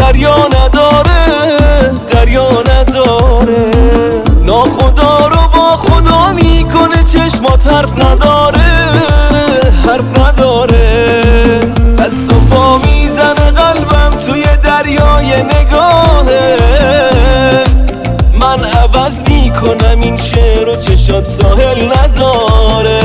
دریا نداره، دریا نداره. ناخدا رو با خدا میکنه، چشمات حرف نداره، حرف نداره. دست و پا میزنه قلبم توی دریای نگاهت. من عوض میکنم این شعر و چشات ساحل نداره.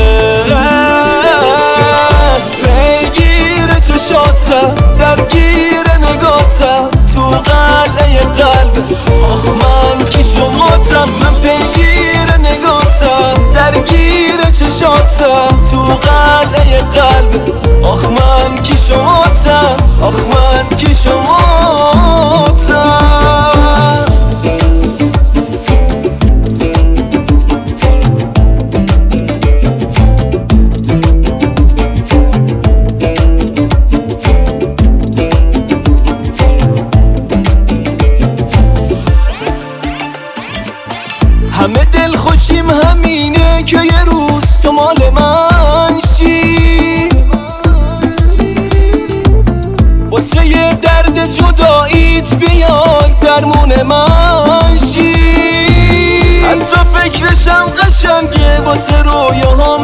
پیگیر چشاتم، درگیر نگاتم، تو قلعه قلبت. آخ من کی شماتم، من پیگیر نگاتم، درگیر چشاتم، تو قلعه قلبت. آخ من کی شماتم، آخ من کی شماتم. همه دل خوشیم همینه که یه روز تو مال من شی، واسه یه درد جداییت بیای درمون من شی. حتی فکرشم قشنگه واسه رویاهام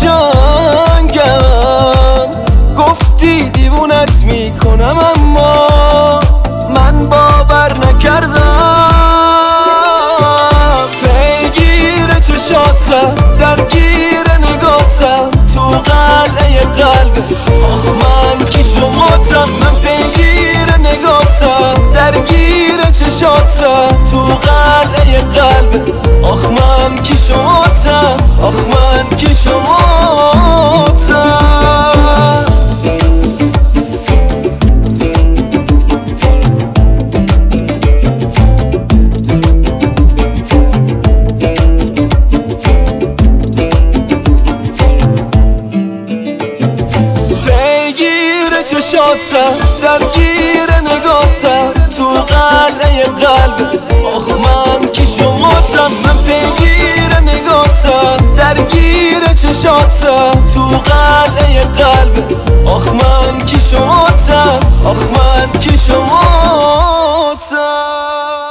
بجنگم. گفتی دیوونت میکنم اما من باور نکردم. درگیر نگاتم، تو قلعه قلبت. آخ من کی شماتم، من پیگیر نگاتم، درگیر چشاتم، تو قلعه قلبت. آخ من کی شماتم، آخ من کی شماتم. چشاتم، درگیر نگاتم، تو قلعه قلبت. آخ من کی شماتم، من پیگیر نگاتم، درگیر چشاتم، تو قلعه قلبت. آخ من کی شماتم، آخ من کی شماتم.